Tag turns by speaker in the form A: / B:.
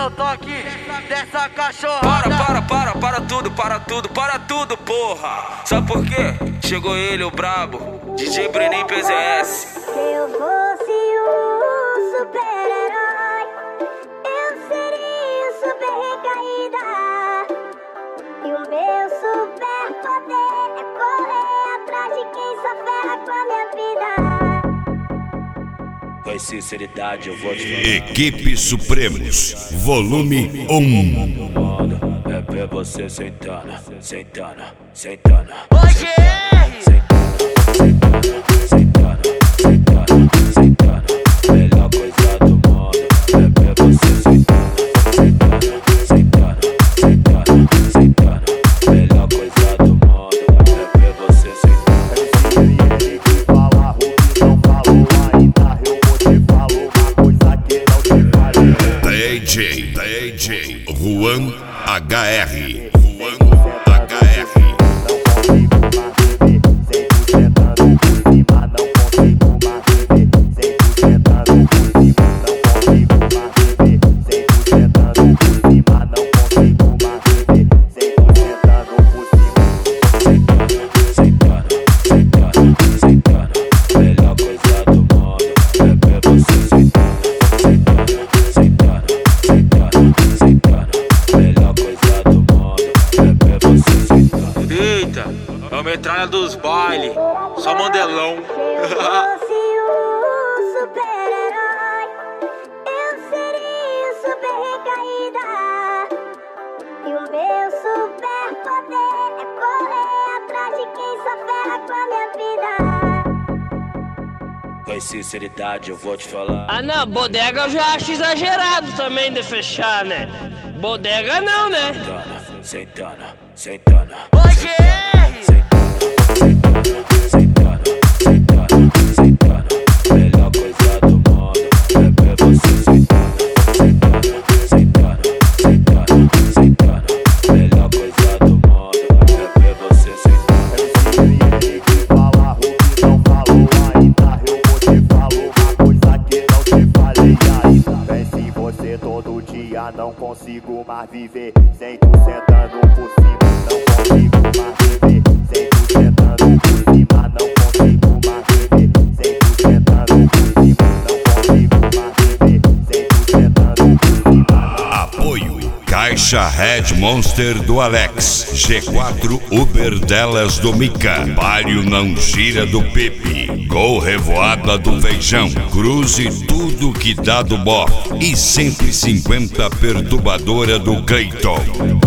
A: no toque dessa cachorrada.
B: Para tudo, porra. Sabe por quê? Chegou ele, o brabo, DJ Brenin PZS.
C: Se eu fosse um super-herói, eu seria super recaída. E o meu superpoder é correr atrás de quem só ferra com a minha vida.
B: Com sinceridade eu vou te falar.
D: Equipe Supremos, volume 1.
B: É ver você sentando.
A: Hoje
B: Melhor coisa do mundo é ver você sentando. Melhor coisa do mundo é ver você sentando.
E: Ele que fala o que não falou ainda. Eu vou te falar uma coisa que não te falei.
D: DJ Juan HR.
B: Eita, é a metralha dos bailes, só mandelão.
C: Se eu fosse um super-herói, eu seria super recaída. E o meu superpoder é correr atrás de quem só ferra com a minha vida.
B: Com sinceridade eu vou te falar.
F: Ah não, bodega eu já acho exagerado também de fechar, né? Bodega não, né?
B: Sentando.
A: Hoje
B: Melhor coisa do mundo é ver você sentando. Melhor coisa do mundo é ver você sentando.
E: Ele que fala o que não falou ainda. Eu vou te falar uma coisa que não te falei ainda. Pense em você todo dia, não consigo mais viver sem tu sentando por cima. Não consigo mais viver sem tu sentando por cima. Não consigo mais viver sem tu sentando por cima. Não consigo mais viver sem tu sentando por cima.
D: Apoio Caixa Red Monster do Alex, G4 Uber delas do Mica, Palio não gira do Pepe, Gol Revoada do Feijão, Cruze tudo que dá do Bó e 150 perturbadora do Cleiton.